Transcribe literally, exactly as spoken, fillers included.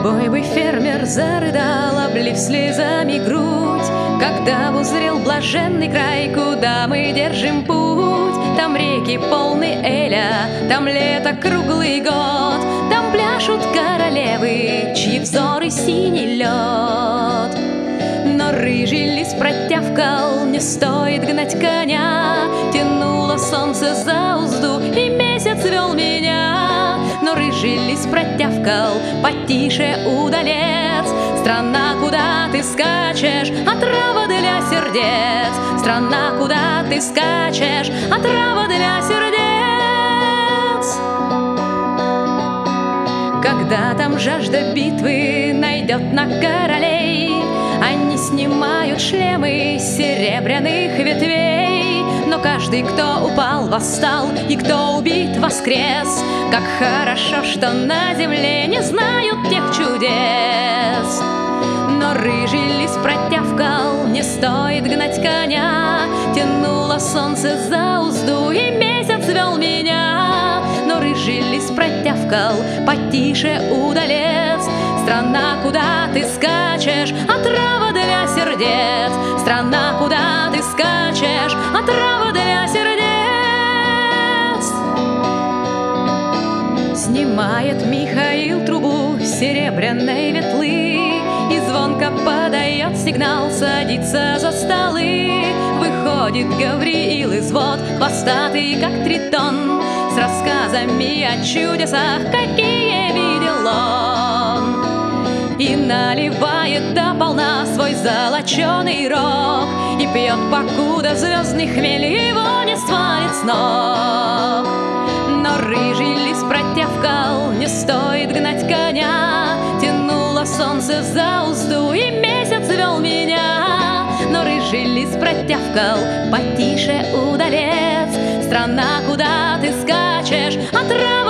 Бойбый фермер зарыдал, облив слезами грудь, когда узрел блаженный край, куда мы держим путь. Там реки полны эля, там лето круглый год, там пляшут королевы, чьи взоры синий лед. Но рыжий лис протявкал: не стоит гнать коня. Тянуло солнце за узду, и месяц вел меня. Но рыжий лис протявкал: потише, удалец. Страна, куда ты скачешь, отрава для сердец. Страна, куда ты скачешь, отрава для сердец. Когда там жажда битвы найдет на королей, они снимают шлемы с серебряных ветвей. Но каждый, кто упал, восстал, и кто убит, воскрес. Как хорошо, что на земле не знают тех чудес. Но рыжий лис протявкал: не стоит гнать коня. Тянуло солнце за узду, и месяц вел меня. Но рыжий лис протявкал: потише, удалец. Страна, куда ты скачешь, отрава для сердец. Страна, куда ты скачешь, отрава для сердец. Снимает Михаил трубу серебряной ветлы, и звонко подает сигнал, садится за столы. Выходит Гавриил из вод, хвостатый, как тритон, с рассказами о чудесах, какие видел он. И наливает дополна свой золоченый рог, и пьет, покуда звездный хмель его не свалит с ног. Но рыжий лис протявкал: не стоит гнать коня. Тянуло солнце за узду, и месяц вел меня. Но рыжий лис протявкал: потише, удалец. Страна, куда ты скачешь, отрава